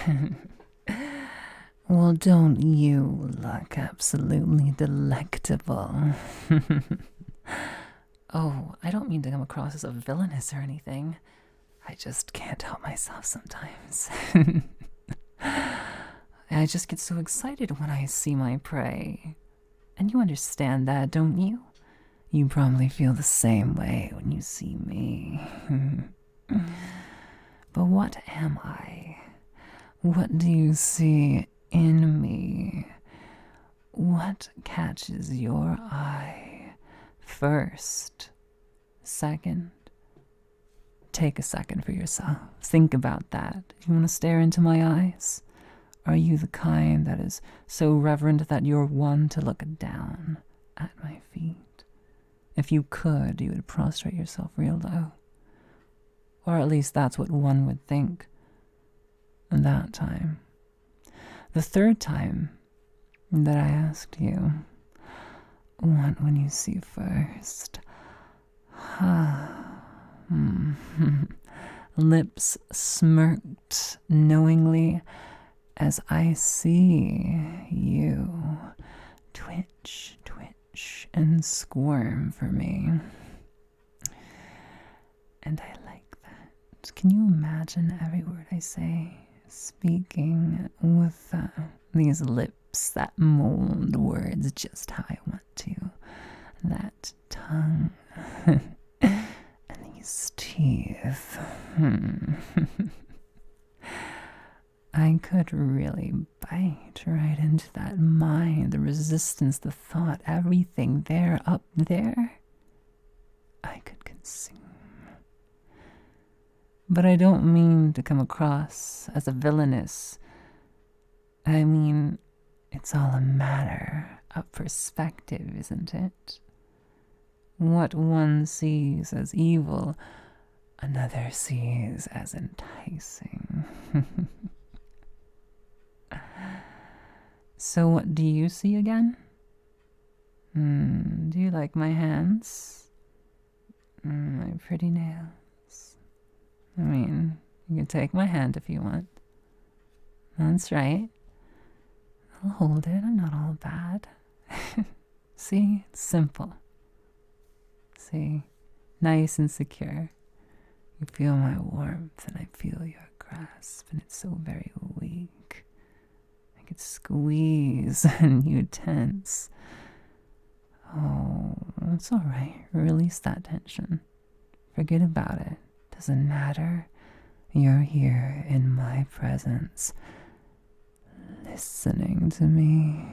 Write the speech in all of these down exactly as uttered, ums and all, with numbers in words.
Well, don't you look absolutely delectable? Oh, I don't mean to come across as a villainess or anything. I just can't help myself sometimes. I just get so excited when I see my prey. And you understand that, don't you? You probably feel the same way when you see me. But what am I? What do you see in me? What catches your eye first? Second? Take a second for yourself. Think about that. You want to stare into my eyes? Are you the kind that is so reverent that you're one to look down at my feet? If you could, you would prostrate yourself real low. Or at least that's what one would think. And that time. The third time that I asked you, what will you see first? hmm. Lips smirked knowingly as I see you twitch, twitch, and squirm for me. And I like that. Can you imagine every word I say? Speaking with uh, these lips that mold words just how I want to. That tongue and these teeth. Hmm. I could really bite right into that mind, the resistance, the thought, everything there, up there. I could consume. But I don't mean to come across as a villainess. I mean, it's all a matter of perspective, isn't it? What one sees as evil, another sees as enticing. So what do you see again? Mm, do you like my hands? Mm, my pretty nails. I mean, you can take my hand if you want. That's right. I'll hold it. I'm not all bad. See? It's simple. See? Nice and secure. You feel my warmth and I feel your grasp, and it's so very weak. I could squeeze and you tense. Oh, it's all right. Release that tension. Forget about it. Doesn't matter. You're here in my presence, listening to me.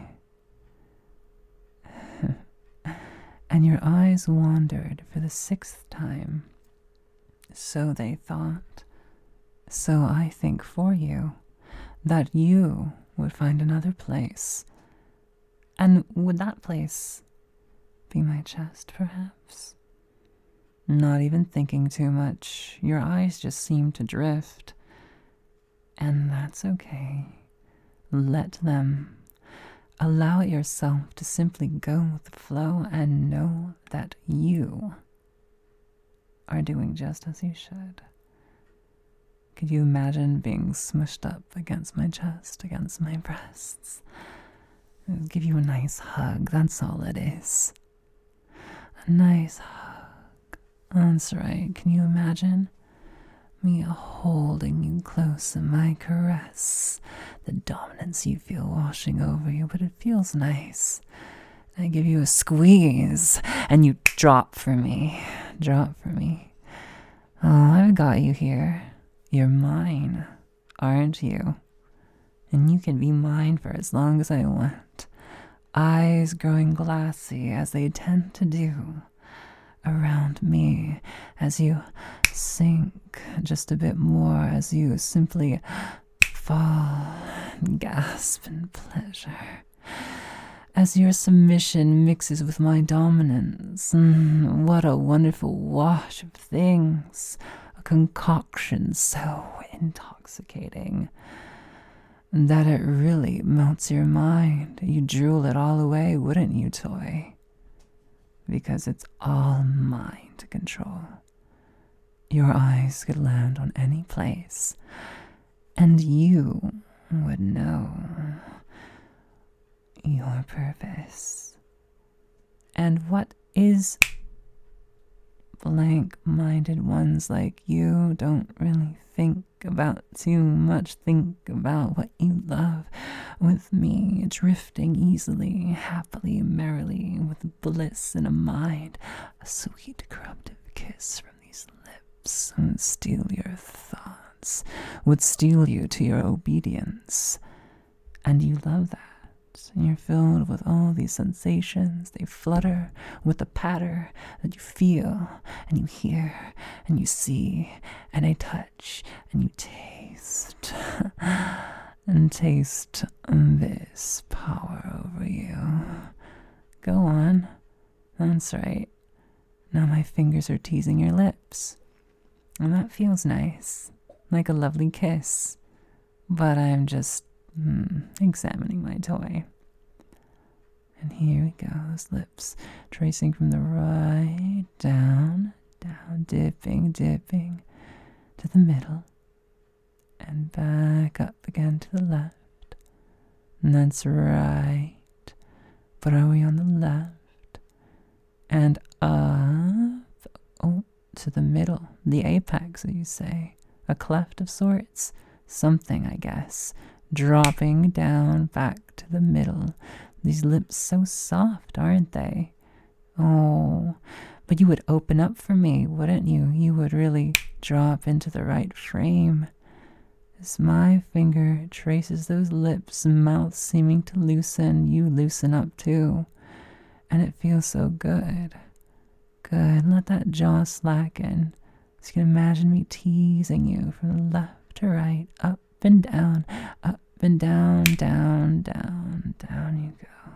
And your eyes wandered for the sixth time. So they thought. So I think for you that you would find another place. And would that place be my chest, perhaps? Not even thinking too much, your eyes just seem to drift. And that's okay. Let them. Allow yourself to simply go with the flow and know that you are doing just as you should. Could you imagine being smushed up against my chest, against my breasts? I'll give you a nice hug, that's all it is. A nice hug. That's right, can you imagine? Me holding you close in my caress. The dominance you feel washing over you, but it feels nice. I give you a squeeze, and you drop for me. Drop for me. Oh, I've got you here. You're mine, aren't you? And you can be mine for as long as I want. Eyes growing glassy as they tend to do around me as you sink just a bit more, as you simply fall and gasp in pleasure. As your submission mixes with my dominance, mm, what a wonderful wash of things, a concoction so intoxicating that it really melts your mind. You drool it all away, wouldn't you, toy? Because it's all mine to control. Your eyes could land on any place, and you would know your purpose. And what is blank-minded ones like you don't really think about too much. Think about what you love. With me, drifting easily, happily, merrily, with bliss in a mind, a sweet corruptive kiss from these lips would steal your thoughts, would steal you to your obedience. And you love that. And you're filled with all these sensations. They flutter with the patter that you feel and you hear and you see and they touch and you taste and taste this power over you. Go on. That's right. Now my fingers are teasing your lips. And that feels nice. Like a lovely kiss. But I'm just Hmm, examining my toy. And here we go, those lips tracing from the right down, down, dipping, dipping to the middle, and back up again to the left. And that's right. But are we on the left? And up, oh, to the middle, the apex, as you say, a cleft of sorts, something, I guess. Dropping down back to the middle. These lips so soft, aren't they? Oh, but you would open up for me, wouldn't you? You would really drop into the right frame. As my finger traces those lips, mouth seeming to loosen, you loosen up too. And it feels so good. Good, let that jaw slacken. So you can imagine me teasing you from the left to right, up and down, up and down, down, down, down you go.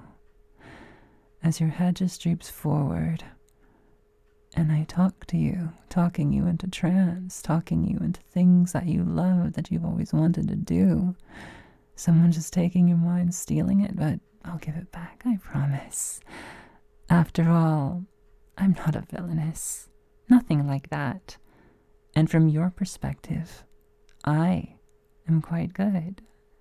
As your head just droops forward, and I talk to you, talking you into trance, talking you into things that you love, that you've always wanted to do. Someone just taking your mind, stealing it, but I'll give it back, I promise. After all, I'm not a villainess. Nothing like that. And from your perspective, I am quite good.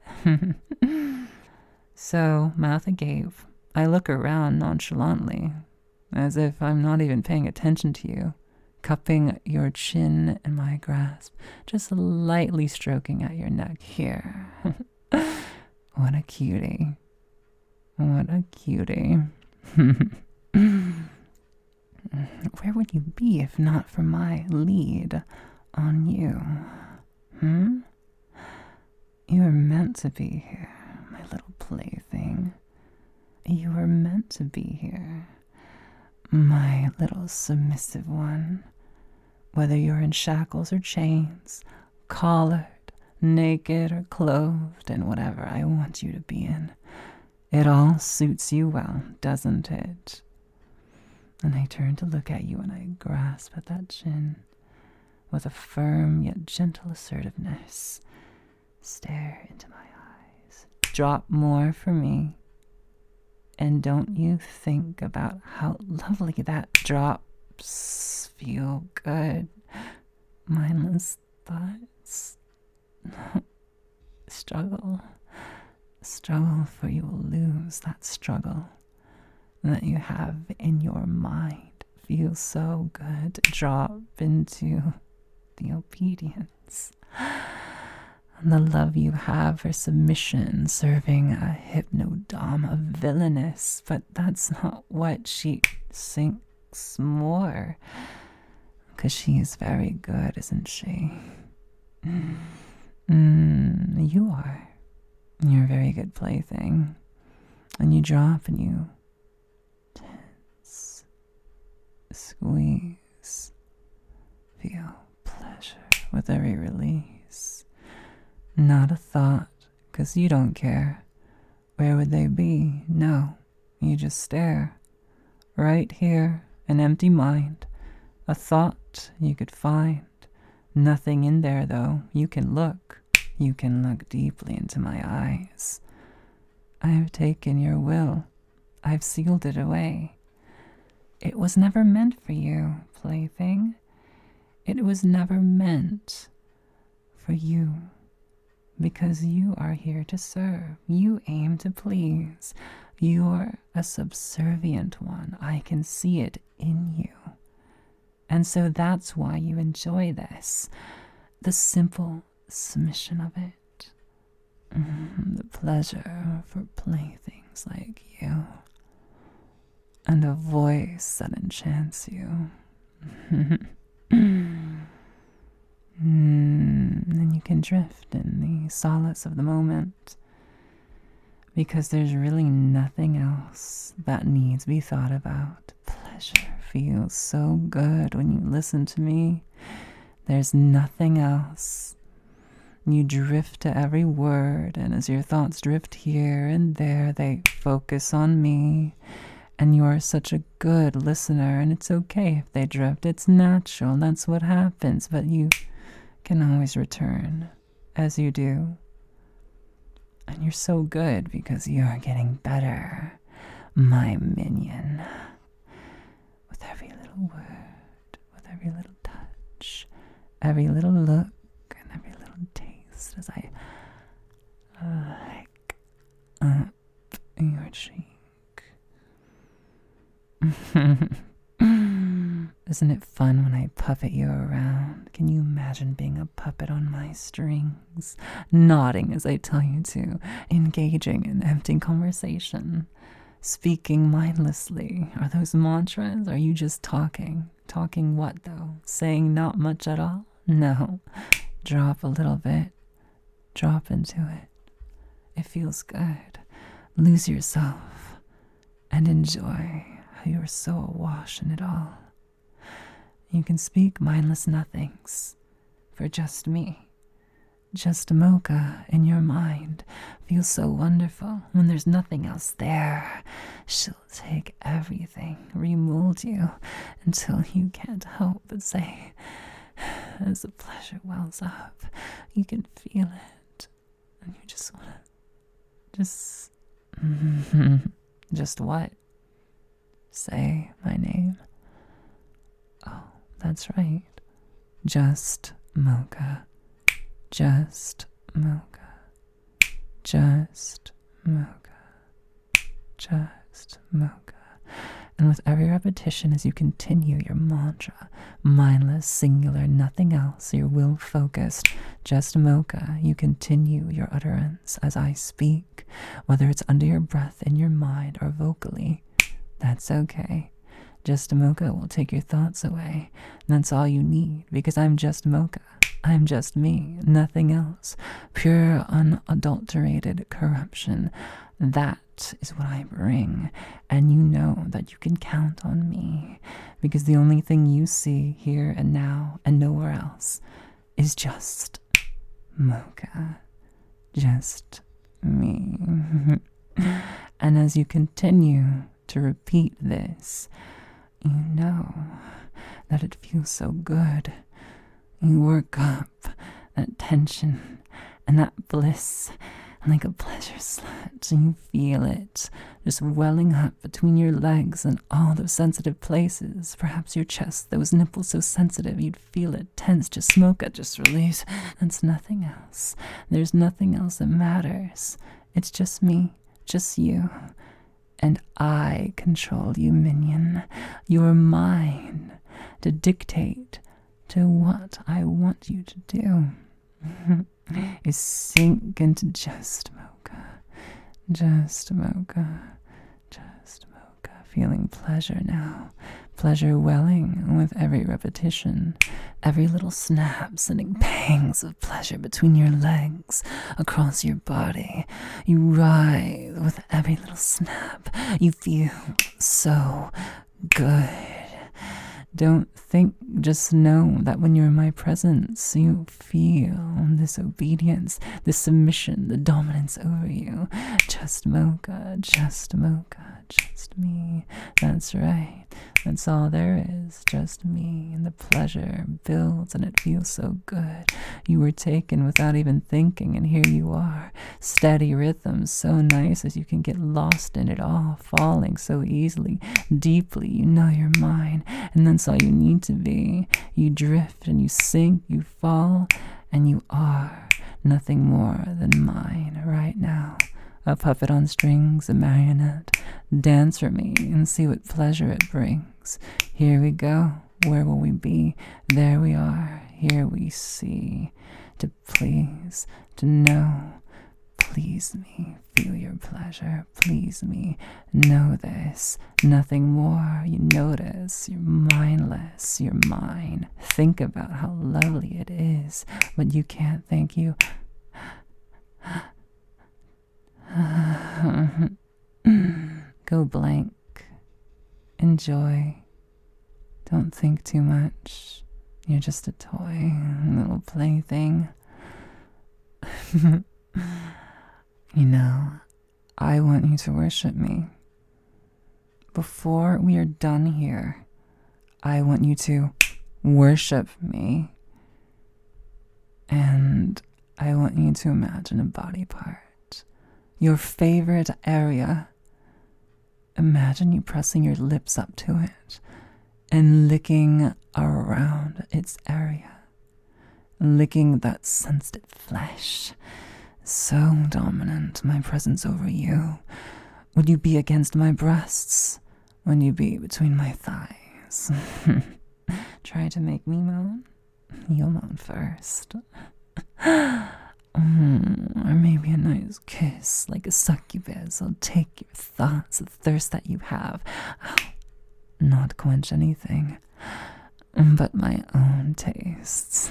So, mouth agape, I look around nonchalantly, as if I'm not even paying attention to you, cupping your chin in my grasp, just lightly stroking at your neck here. What a cutie. What a cutie. Where would you be if not for my lead on you? Hmm? You are meant to be here, my little plaything. You are meant to be here, my little submissive one. Whether you're in shackles or chains, collared, naked or clothed, and whatever I want you to be in, it all suits you well, doesn't it? And I turn to look at you and I grasp at that chin with a firm yet gentle assertiveness. Stare into my eyes. Drop more for me. And don't you think about how lovely that drops feel good. Mindless thoughts. Struggle. Struggle, for you will lose that struggle that you have in your mind. Feels so good to drop into the obedience. The love you have for submission, serving a hypnodom, a villainess, but that's not what she sinks more. Because she is very good, isn't she? Mm, you are. You're a very good plaything. And you drop and you tense, squeeze, feel pleasure with every release. Not a thought, 'cause you don't care. Where would they be? No, you just stare. Right here, an empty mind. A thought you could find. Nothing in there, though. You can look. You can look deeply into my eyes. I have taken your will. I've sealed it away. It was never meant for you, plaything. It was never meant for you. because you are here to serve. You aim to please. You're a subservient one. I can see it in you. And so that's why you enjoy this. The simple submission of it. Mm, the pleasure for playthings like you. And a voice that enchants you. Mm, then you can drift in the solace of the moment, because there's really nothing else that needs to be thought about. Pleasure feels so good when you listen to me. There's nothing else. You drift to every word, and as your thoughts drift here and there, they focus on me. And you are such a good listener, and it's okay if they drift. It's natural. That's what happens. But you can always return, as you do. And you're so good because you're getting better, my minion. With every little word, with every little touch, every little look, and every little taste as I lick up your cheek. Isn't it fun when I puppet you around? Can you imagine being a puppet on my strings, nodding as I tell you to, engaging in empty conversation, speaking mindlessly? Are those mantras? Are you just talking? Talking what, though? Saying not much at all? No. Drop a little bit. Drop into it. It feels good. Lose yourself and enjoy how you're so awash in it all. You can speak mindless nothings for just me. Just Mocha in your mind feels so wonderful when there's nothing else there. She'll take everything, remold you until you can't help but say, as the pleasure wells up, you can feel it, and you just want to, just, just what? Say my name. Oh, that's right. Just Mocha. Just Mocha. Just Mocha. Just Mocha. And with every repetition, as you continue your mantra, mindless, singular, nothing else, your will focused, just Mocha, you continue your utterance as I speak, whether it's under your breath, in your mind, or vocally. That's okay. Just Mocha will take your thoughts away. That's all you need, because I'm just Mocha. I'm just me, nothing else. Pure, unadulterated corruption. That is what I bring, and you know that you can count on me, because the only thing you see here and now and nowhere else is just Mocha. Just me. And as you continue to repeat this, you know that it feels so good. You work up that tension and that bliss like a pleasure slut, and you feel it just welling up between your legs and all those sensitive places. Perhaps your chest, those nipples so sensitive, you'd feel it tense. Just smoke it, just release. That's nothing else. There's nothing else that matters. It's just me, just you. And I control you, minion. You're mine to dictate to what I want you to do. Is sink into just Mocha. Just Mocha. Just Mocha. Feeling pleasure now. Pleasure welling with every repetition. Every little snap sending pangs of pleasure between your legs, across your body. You writhe with every little snap. You feel so good. Don't think, just know that when you're in my presence, you feel this obedience, this submission, the dominance over you. Just Mocha, just Mocha, just me. That's right. That's all there is, just me. And the pleasure builds and it feels so good. You were taken without even thinking, and here you are. Steady rhythm, so nice as you can get lost in it all, falling so easily, deeply. You know you're mine, and that's all you need to be. You drift and you sink, you fall, and you are. nothing more than mine right now. A puppet on strings, a marionette. Dance for me and see what pleasure it brings. Here we go. Where will we be? There we are. Here we see. To please, to know. Please me. Feel your pleasure. Please me. Know this. Nothing more. You notice. You're mindless. You're mine. Think about how lovely it is. But you can't think. You... Go blank. Enjoy. Don't think too much. You're just a toy, a little plaything. You know, I want you to worship me. Before we are done here, I want you to worship me. And I want you to imagine a body part. Your favorite area. Imagine you pressing your lips up to it and licking around its area. Licking that sensitive flesh. So dominant, my presence over you. Would you be against my breasts? Would you be between my thighs? Try to make me moan? You'll moan first. Mm, or maybe a nice kiss, like a succubus. I'll take your thoughts, the thirst that you have. I'll not quench anything, but my own tastes.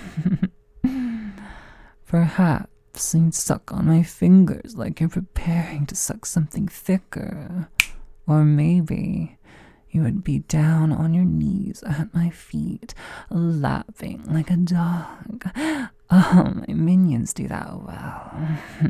Perhaps you'd suck on my fingers like you're preparing to suck something thicker. Or maybe you would be down on your knees at my feet, lapping like a dog. Oh, my minions do that well.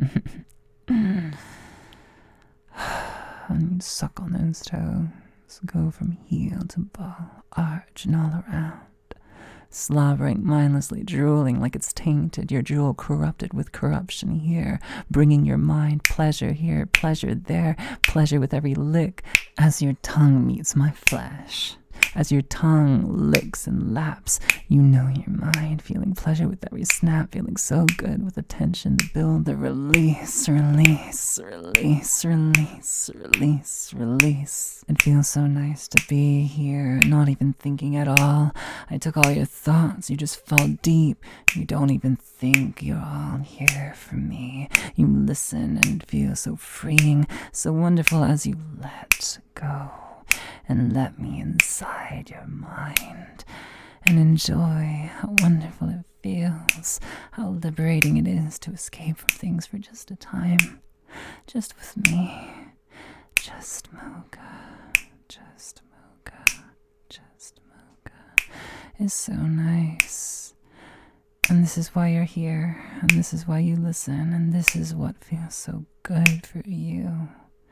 And you'd suck on those toes, go from heel to ball, arch and all around. Slobbering, mindlessly drooling like it's tainted, your drool corrupted with corruption here, bringing your mind pleasure here, pleasure there, pleasure with every lick, as your tongue meets my flesh. As your tongue licks and laps, you know your mind, feeling pleasure with every snap, feeling so good with the tension, the build, the release, release, release, release, release, release. It feels so nice to be here, not even thinking at all. I took all your thoughts, you just fall deep. You don't even think, you're all here for me. You listen and feel so freeing, so wonderful as you let go. And let me inside your mind and enjoy how wonderful it feels, how liberating it is to escape from things for just a time, just with me, just Mocha, just Mocha, just Mocha. It's so nice. And this is why you're here, and this is why you listen, and this is what feels so good for you.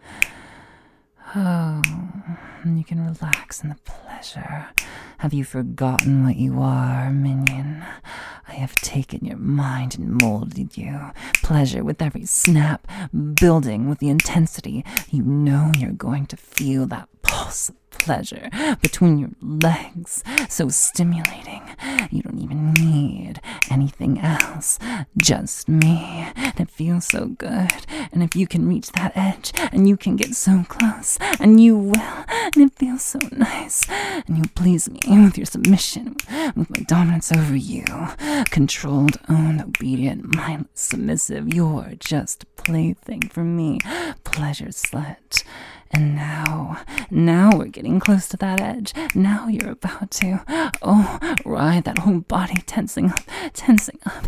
Oh, and you can relax in the pleasure. Have you forgotten what you are, minion? I have taken your mind and molded you. Pleasure with every snap, building with the intensity. You know you're going to feel that pulse of pleasure between your legs, so stimulating. You don't even need anything else, just me. And it feels so good. And if you can reach that edge, and you can get so close, and you will, and it feels so nice, and you please me with your submission, with my dominance over you, controlled, owned, obedient, mindless, submissive. You're just a plaything for me, pleasure slut. And now, now we're getting close to that edge. Now you're about to, oh, ride that whole body tensing up, tensing up.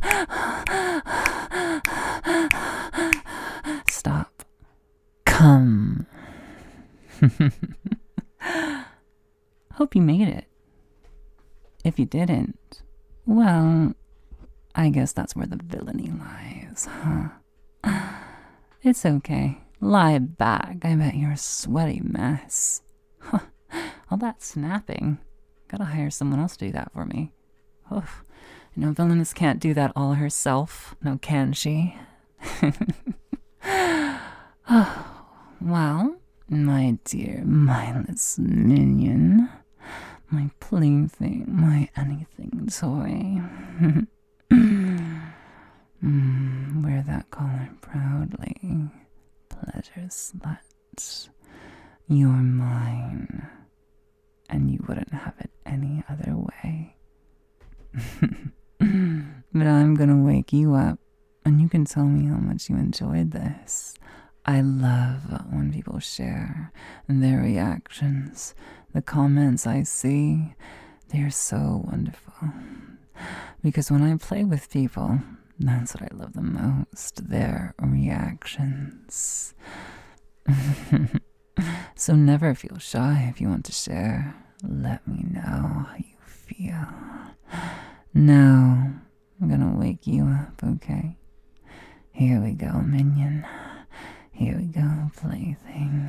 Stop. Come. Hope you made it. If you didn't, well, I guess that's where the villainy lies, huh? It's okay. Lie back. I bet you're a sweaty mess. Huh. All that snapping. Gotta hire someone else to do that for me. Oof. You know, Villainous can't do that all herself. No, can she? Oh, well, my dear mindless minion, my plaything, my anything toy. Mm, wear that collar proudly. Pleasure slut. You're mine. And you wouldn't have it any other way. But I'm gonna wake you up, and you can tell me how much you enjoyed this. I love when people share their reactions. The comments I see, they're so wonderful. Because when I play with people, that's what I love the most, their reactions. So never feel shy if you want to share. Let me know how you feel. Now, I'm gonna wake you up, okay? Here we go, minion. Here we go, plaything.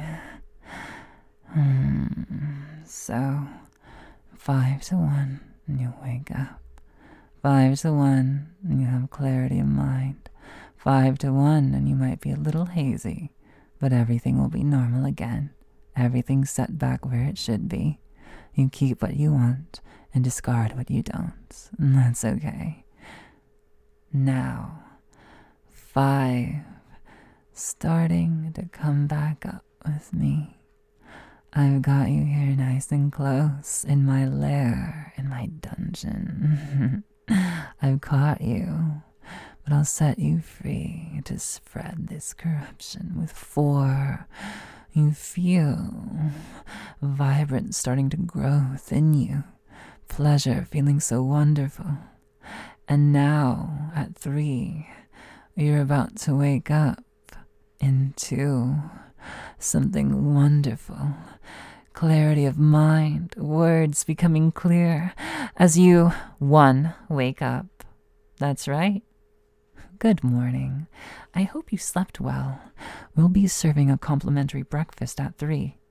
Hmm. So, five to one, and you wake up. Five to one, and you have clarity of mind. Five to one, and you might be a little hazy, but everything will be normal again. Everything's set back where it should be. You keep what you want and discard what you don't, and that's okay. Now, five, starting to come back up with me. I've got you here nice and close in my lair, in my dungeon. I've caught you, but I'll set you free to spread this corruption with four. You feel vibrant starting to grow within you, pleasure feeling so wonderful. And now, at three, you're about to wake up into something wonderful. Clarity of mind, words becoming clear as you, one, wake up. That's right. Good morning. I hope you slept well. We'll be serving a complimentary breakfast at three.